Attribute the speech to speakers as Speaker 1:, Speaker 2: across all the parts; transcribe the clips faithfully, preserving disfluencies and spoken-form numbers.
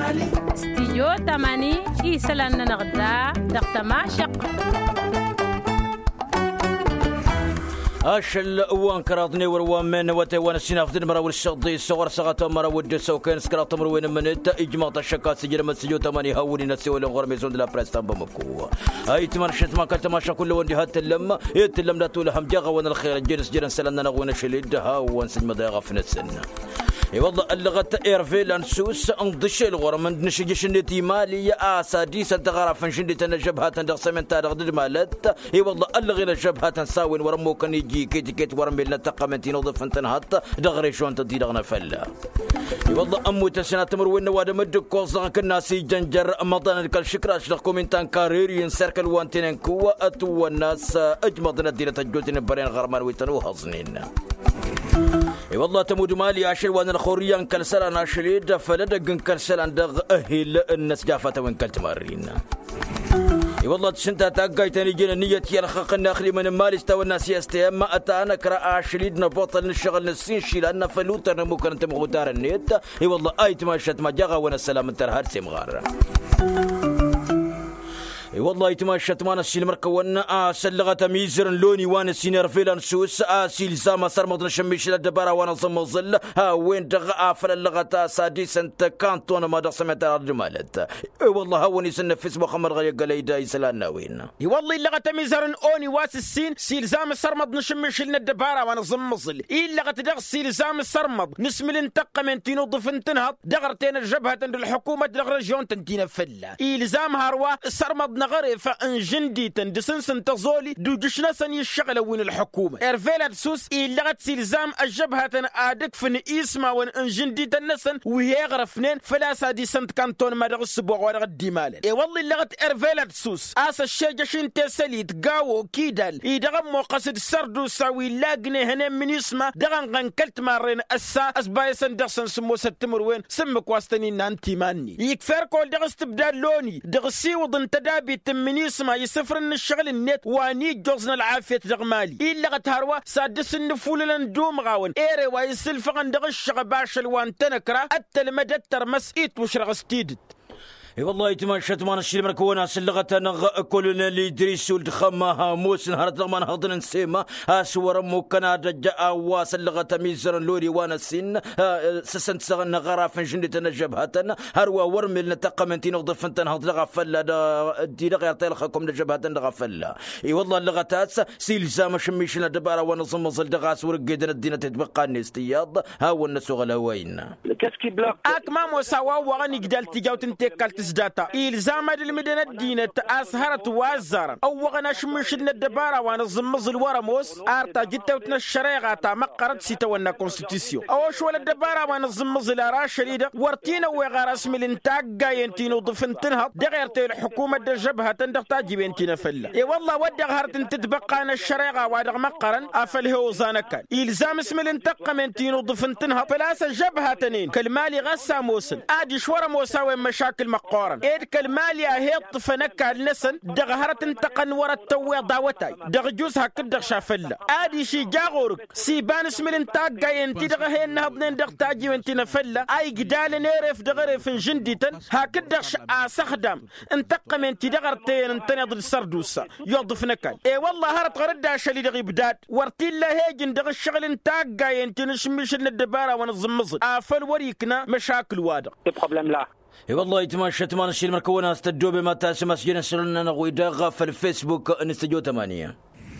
Speaker 1: استديو تماني إيسلان نغدا دقتما شق
Speaker 2: أشل وان كراضني وروان من وتوان السناف دين مرا والشقضي الصغر سغتا مرا ود سوكن سكرات مروين منت إجماع الشكات سجل مسجو تماني هاولي نسي ولا غور ميزون دلا بريستان بمكو أي تمرشت ما كلت ماشا كل وندي هات اللم يتلم لا تقول هم جاغا وانا الخير جنس جنس سلنا نغوين شليد ها وان سجم ضيغا في السن اي والله اللغة ايرفيل انسوس انضش الغور من نشجش نتي مالي اساديس تغرى فنشندي تنجبها تندقسمن تاغد مالت اي والله اللغينا جبهه تنساوين ورمو كان يجي كيت كيت ورمي لنا تقمنتي نوظف انتنهط دغري شلون تدي دغنا فلا اي والله امو تسنا تمر وين واد مدك كوزا كنا سي جنجر مضان الكل شكرا اشلقكم من تان كاريرين سيركل وانتين كوا اتو الناس اجمضنا الديره تجوتين برين غرمان ويتنو حزنين اي والله تمود مالي عشر وانا الخوريان كالسلان عشريد فلدقن كالسلان دغ اهل الناس جافته وين كالتمارين اي والله تشنتا تاقاي تنيجينا نيتي الخق الناخلي من المال استوى الناس يستيما اتانا كرا عشريد نبطل نشغل نسين شي لان فلوتر ممكن انت مغدار النيت اي والله ايت ما شت ما جاغا وانا السلام انت هرسي مغار اي والله يتماشى تمانا السيل مركونا سلغة ميزر لوني وانا سينير فيلان سوس سيل زاما سرمض نشميش للدبارة وانا ضم ظل ها وين دغا فللغة ساديس انت كانت وانا ما دقسمت على الجمالت اي والله هوني سن فيسبوك خمر غير قليدا يسلان وين
Speaker 3: اي والله اللغة ميزر اوني واس السين سيل زام سرمض نشميش لنا الدبارة وانا ضم ظل اي اللغة دغ سيل زام سرمض نسمي الانتقى من تينو ضفن تنهض دغرتين الجبهة الحكومة دغ رجيون تنتينا فلا اي لزام هاروا سرمض غريفة ان جندي تندسنسن تزولي دوجشنا سن يشغل وين الحكومة ارفيلات سوس إلا غت سلزام الجبهة ادك فن اسما وان ان جندي تنسن وهي غرفنين فلا سادي سنت كانتون ما دغ سبوع ولا غدي مال اي والله إلا غت ارفيلات سوس اس الشجشين تسلي تقاو كيدال يدغ مو قصد سردو ساوي لاقني هنا من اسما دغن غنكلت مارين اسا اسبايسن دغسن سمو ستمر وين سمك واستني نانتي ماني يكفر كل دغ استبدال لوني دغ سيوض انتدابي من يسمع يسفر ان الشغل النت واني جوزنا العافيه دغمالي الا غتهروا سادس النفول لندوم غاون ايري ويسلف عند الشغل باش الوان تنكره حتى المدى ترمسيت وشرغ ستيدت
Speaker 2: اي والله يتماشى تمان الشي مركونا سلغة نغ كلنا اللي يدريس ولدخمها موس نهار ضمان هضن نسيما اسور مكنا دجا واسلغة ميزر لوري وانا السن سسنت سغن غرا فنجندي تنجبهتنا هروا ورمل نتقمنتين نغضف انت نهض لغفل دي لغا يطيلخكم نجبهتن لغفل اي والله اللغتات سيلزام شميشنا دبارة ونظم ظل دغاس ورقيدنا الدين تتبقى النستياض ها والنسو غلاوين
Speaker 3: كاسكي بلاك اك مامو سوا وغني قدال تيجاو تنتكلت داتا إلزام المدينة الدينة أسهرت وازارا أو وغنا شمشنا الدبارة ونظمز الورموس أرتا جتا وتنا الشريعة مقرد سيتا ونا كونستيتيسيو أو شوال الدبارة ونظمز الأرا شريدة ورتينا وغا رسم الانتاج جاينتينو ضفن تنهض دغيرتي الحكومة دجبها تندغتا جيبينتينا فلا إي والله ودغ هرتن تتبقى أنا الشريعة ودغ مقرن أفله وزانكان إلزام اسم الانتقى من تينو ضفن تنهض فلاسة جبهة تنين كالمالي غسا موسن آدي شورا موساوي مشاكل مقارن إيرك المالية هي طفنك النسن دغهرت انتقن ورا التوي ضاوتاي دغ جوزها كدغ شافلا ادي شي جاغورك سيبان اسم الانتاج جاي انت دغ هي نهبن دغ تاجي وانت نفلا اي قدال نيرف دغرف جنديتن هكدغ استخدم انتقم انت دغرتين انت نضل سردوسا يضفنك اي والله هرت غردا شلي دغ بداد ورتي لا هيجن دغ الشغل انتاج جاي انت نشمش الدباره ونظمز افل وريكنا مشاكل وادق
Speaker 2: بروبليم لا اي والله يتماشى تمان الشيء المركونه استدوا بما تاسم مسجنا سرنا نغوي دغ في الفيسبوك نستجو ثمانية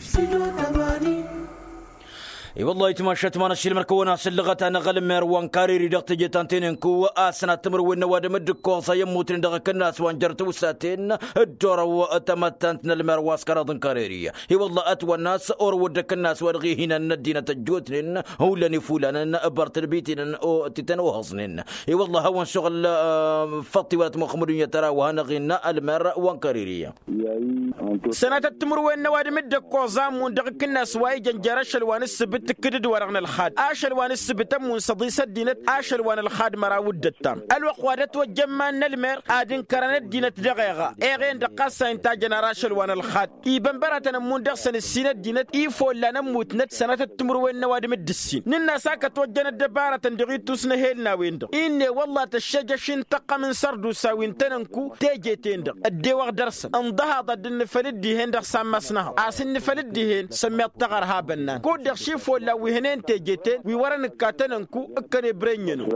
Speaker 2: اي والله يتماشى تمان الشيء المركونه سلغت انا غلم مروان كاريري دغت جتانتين كو اسنا تمر وين واد مدكو صيموت دغ كناس وانجرتو ساتين الدور وتمتنت المرواس كرضن كاريري اي والله اتوا الناس اور ودك الناس ورغي هنا الدينه تجوتن هو لني فلان ابرت البيتن او تتنو حصنن اي والله هو شغل فطي ولا مخمريه ترى وهنا غينا المر وان كاريري
Speaker 3: سنه تمر وين واد مدكو زام دغ كناس واي جنجرش الوان السبت تكدد ورغنا الخاد اشل وان السبتم ونصدي سدينت اشل وان الخاد مراود التام الوقوادت وجمان المير ادين كرنت دينت دغيغا ايغين دقاسا انت جنراشل وان الخاد يبن براتنا مندخسن السينت دينت ايفو لنا موتنت سنه التمر وين نوادم الدسين ننا ساكت وجنا الدباره دغي تسنه هيلنا ويندو اني والله تشجشن تقى من سردو ساوين تننكو تيجي تندق الدواغ درس انضها ضد النفلدي هندق سامسنها اسن نفلدي هن سميت تغر هابنا كود شيف ولا وهنين تيجيتين ويورن كاتننكو اكري برينينو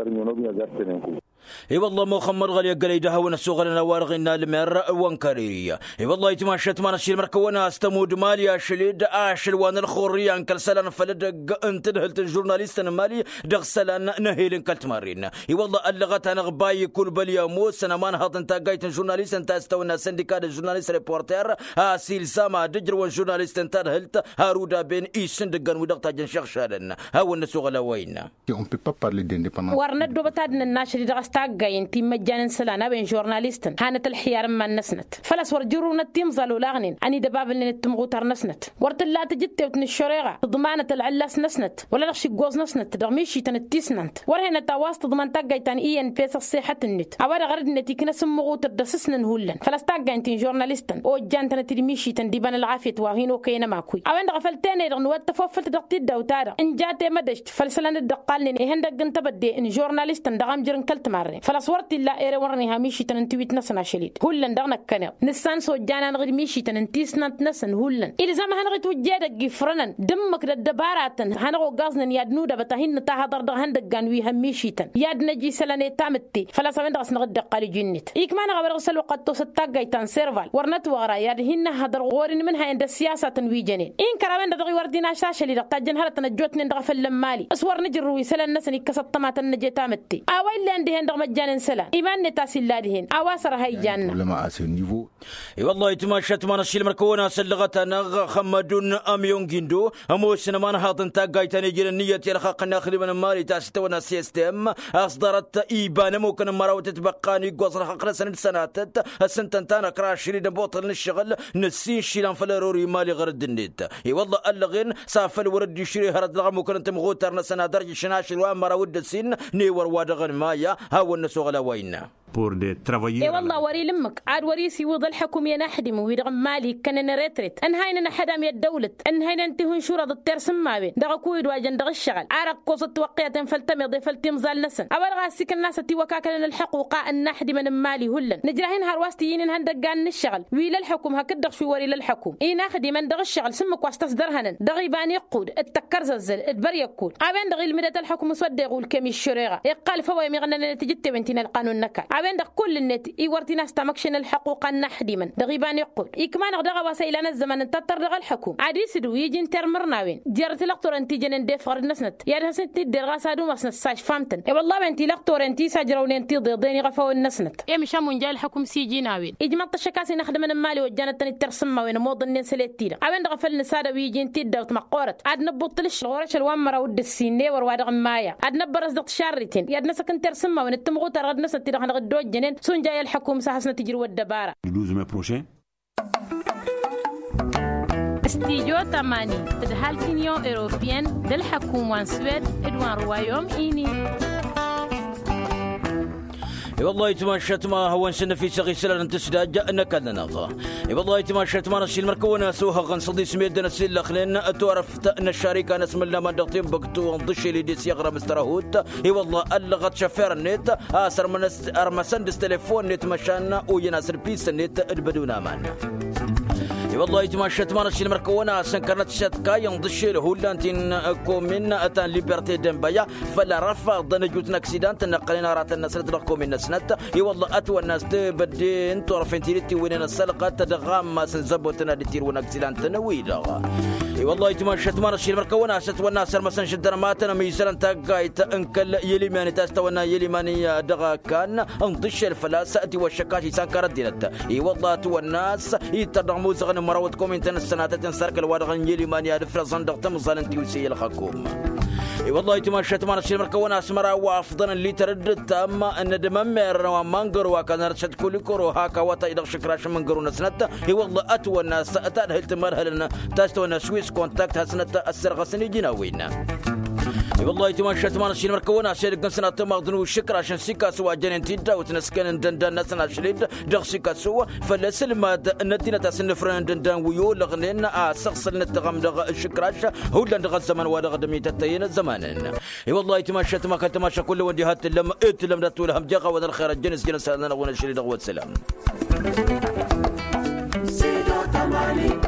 Speaker 2: اي والله محمد غالي قليدها ونسوغلنا وارغنا المر وانكاريريا اي والله يتماشت ما نشيل مركونا استمود مالي شليد اشل وان الخوريا انكل سلان فلد انت دهلت الجورناليست مالي دغ سلان نهيل كلت مارين اي والله اللغت انا غباي كل باليوم سنه ما نهض انت قايت الجورناليست انت استونا سنديكات الجورناليست ريبورتر اسيل سما دجر والجورناليست انت دهلت هارودا بين ايسندغن ودغتا جن شخشالن ها ونسوغلا وين
Speaker 4: on peut pas parler d'indépendance
Speaker 1: ورندو بتادن الناشر دغ تاقاين تيم مجانا سلانا بين جورناليستن هانت الحيار ما نسنت فلس ورجرونا التيم زالو لاغنين اني دباب اللي نتمغوتر نسنت ورت لا تجت وتن الشريعه ضمانه العلاس نسنت ولا لغشي جوز نسنت دغميشي تنتيسنت ورهنا تواست ضمان تاقايتان اين بيس صحه النت اوار غرد نتي كنا سمغوتر دسسن هولن فلس تاقاين تين جورناليستن او جانتنا ترميشي تنديبان العافيه واهينو كينا ماكوي اوان غفلتين دغ نوات تفوفت دقتي دوتار ان جاتي مدشت فلسلان الدقالني هندق انت بدي ان جورناليستن دغام جرن كلت مارين فلصورت لا ايري ورني هاميشي تنتويت نسنا شليد هولن دغنا كنا نسان سو جانا نغير ميشي تنتيسنا نسن هولن الى زما هنغيت وجاد غفرنن دمك دباراتن هنغو غازن يادنودا بتاهن تا هدر دغ هندغان وي هاميشي تن ياد نجي سلاني تامتي فلصا دغس نغد قال جنت ايك ما نغبر غسل وقت ستاغايتان سيرفال ورنت وغرا ياد هن هدر غورن منها عند السياسه ويجنين ان كراوند دغي وردينا شاشلي دغ تاجن هرتن جوتن دغ فلمالي اسور نجروي سلان نسني كسطمات النجي تامتي اويل عندي هند مجانا سلا إيمان نتاسلادهن أواسر هاي جنة
Speaker 4: لما أسي النيفو
Speaker 2: اي والله يتماشت ما نشيل مركونا سلغتنا خمدون اميون جندو اموسن ما نهاضن تاقايتني جيل النيه يلخق ناخذ من مالي تاستونا سيستم اصدرت ايبان ممكن مراوت تبقاني قصر حقنا سنه سنات السنتنتانا كراشري بوطل الشغل نسين شيلان فلروري مالي غرد النت اي والله اللغين سافل ورد يشري هرد لغم ممكن انت مغوترنا سنه درج شناش الوان مراود السن نيور وادغن مايا هاو النسوغلا وينا
Speaker 5: pour des travailleurs.
Speaker 1: إيه والله وري لمك عاد وريسي وضل الحكومة نحدم ويدغم مالي كان نريتريت ان هاينا نحدام يا الدولة ان هاينا انتهون شورى ضد ترسم ما بين دغ كويد واجن دغ الشغل عرق قصة وقية فلتمضي فلتمزال نسن اول غاسك الناس تي وكاكل الحقوق ان نحدم من مالي هلن نجراهن هارواستيين هندقان الشغل وي للحكوم هكدغ شو وري للحكوم اي ناخدي من دغ الشغل سمك واستصدرهن دغ يبان يقود التكر زلزل ادبر يقود ابين دغ المدة الحكومة سود يقول كمي الشريعة يقال فوا ميغنا نتيجت بنتين القانون نكال ابين دغ كل النت اي ورتينا استمكشن الحقوق النحدما دغيبان يقول اكمان دغ وسيلنا الزمن تطر دغ الحكوم عادي سدو يجي ترمرناوين جرت لقطور انت جنن دفر نسنت يا نسنت درغا سادو مسن ساج فامتن اي والله انت لقطور انت ساجرون انت ضيضين غفو النسنت اي مشى من جاي الحكوم سيجي ناوين اجمع الشكاسي نخدم من مالي وجنت ترسم وين مود النسلتينا ابين دغ فل نساده ويجي انت دوت مقورت عاد نبطلش غورش الوامره ود السيني وروا مايا عاد نبرز دغ شارتين يا نسكن ترسم وين تمغو ترد نسنت دغ نغدو جنن سون جاي الحكومه سحسنا تجري والدباره
Speaker 5: douze mai prochain
Speaker 1: استيجو تماني تدهال تنيون إيروبيان دل حكومة سويد إدوان روايوم إيني
Speaker 2: اي والله يتماشت ما هو نسن في سغي سلان انت سداد جاءنا كذا نغا اي والله يتماشت ما نشيل مركونا سوها غنصدي سميد نسيل لخلين تعرف ان الشركه نسم الله ما دقتين بقتو ضش لي دي سيغرا مسترهوت اي والله اللغت شفير النت اسر من ارمسند تليفون نت مشان ويناسر بيس النت بدون امان والله يتماشت ما نشيل مركونا سنكرنت شتكا ينضش له لانتين كومين اتان ليبرتي دمبايا فلا رفع ضنجوت اكسيدانت نقلنا رات الناس تدقوا من السنت اي والله اتوا الناس بدين تعرفين تيرتي وين السلقه تدغام ما سنزبوتنا دير ون اكسيدانت نويدا اي والله يتماشت ما نشيل مركونا ست والناس مثلا شدنا ماتنا ميسرن تاقايت انكل يلي ماني تستونا يلي ماني دغا كان انضش الفلاسه والشكاشي سانكرت دينت اي والله تو الناس يتدغمو زغن مراودكم انت السنات تنسرك الوادغن يلي ماني ادفر صندوق تمزال انت وسي الحكومه والله تمشت ما نسير مركونا اسمرا وافضل اللي تردد اما ان دممر ومانجر وكان رشد كل كرو هاكا وتا اذا شكراش منجرو نسنتا هي والله اتو الناس اتاد هل تمر هلنا تاستو سويس كونتاكت هسنتا السرغسني جناوينا والله تمشت ما نسير مركونا سير قنسنا تمغدنو الشكر عشان سيكا سوا جنين تيدا وتنسكن دندن نسنا شريد دغ سيكا سوا فلسلمات ندينا تاسن فرن دندن ويو لغنينا سقسل نتغم دغ الشكراش هو دغ الزمن ودغ دمي تتين الزمان اي والله تمشت ما كنت ماشى كل ودي هات لما ات لم تولهم جغا ودر خير الجنس جنس لنا ونشري دغ والسلام.